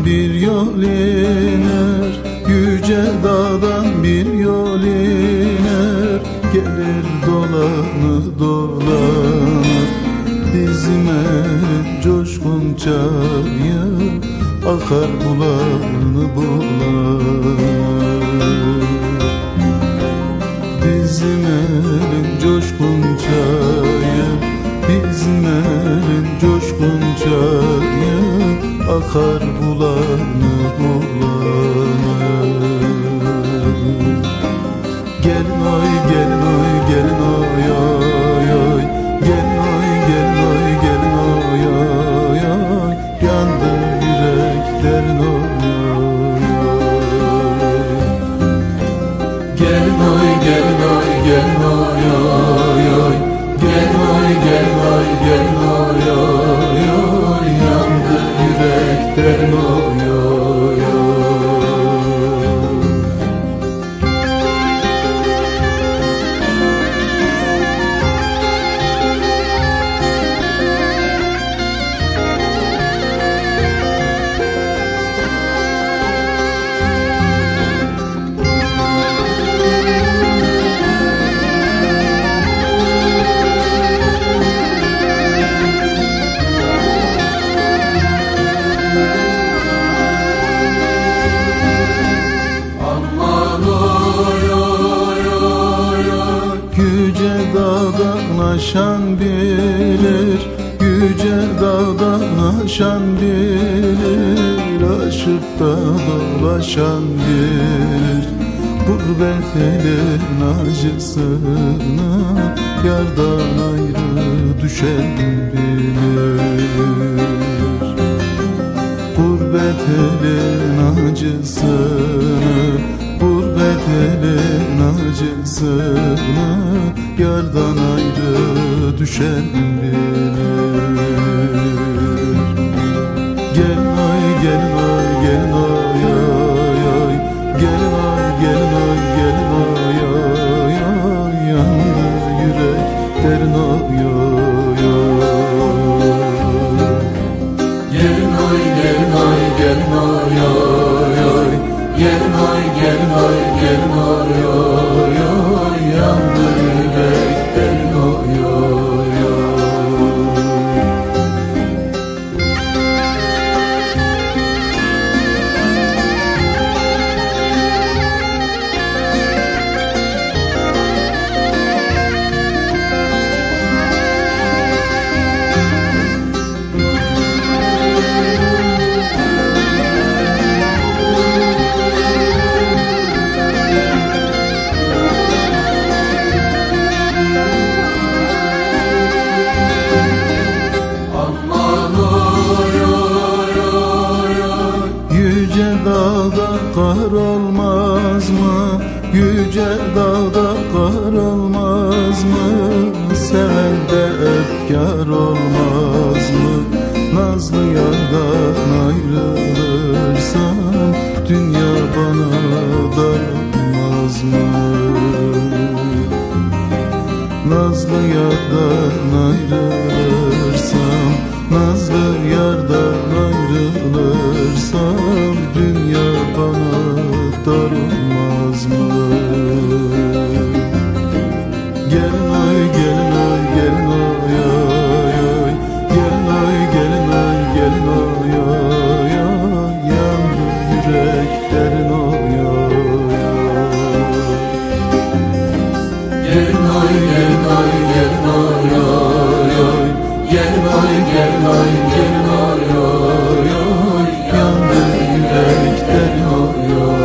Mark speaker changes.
Speaker 1: bir yol iner, yüce dağdan bir yol iner, gelir dolanır dolanır bizim elin coşkun çayı, akar bulanı bulanır. Bizim elin coşkun çayı, bizim elin coşkun çayı, akar bulanı bulanır. Gelin oy gelin oy gelin oy oy oy, gelin oy gelin oy gelin oy oy oy, yandı yüreklerin oy oy. Gelin oy gelin oy gelin oy oy oy, gelin oy gelin oy gelin oy oy oy, yandı yüreklerin oy oy oy. Yüce dağdan aşan bilir, yüce dağdan aşan bilir, aşıp da dolaşan bilir, gurbet elin acısını, yardan ayrı düşen bilir. Gurbet elin acısını, gurbet elin acısını, yardan ayrı düşen bilir. Gelin oy gelin oy gelin oy oy oy, gelin oy gelin oy gelin oy oy oy, yandı yüreklerin oy oy oy. Gelin oy gelin oy gelin oy oy oy, gelin oy gelin oy gelin oy oy oy, yandı yüreklerin oy oy oy. Yüce dağda kar olmaz mı? Yüce dağda kar olmaz mı? Sevende efkar olmaz mı? Nazlı yardan ayrılırsam, dünya bana darılmaz mı? Nazlı yardan ayrılırsam, nazlı yardan ayrılırsam, dünya bana darılmaz mı? Gelin oy gelin oy gelin oy oy oy, gelin oy gelin oy gelin oy oy oy, yandı yüreklerin oy oy oy. Gelin oy gelin oy gelin oy oy oy, gelin oy gelin oy gelin oy oy oy, yandı yüreklerin oy oy.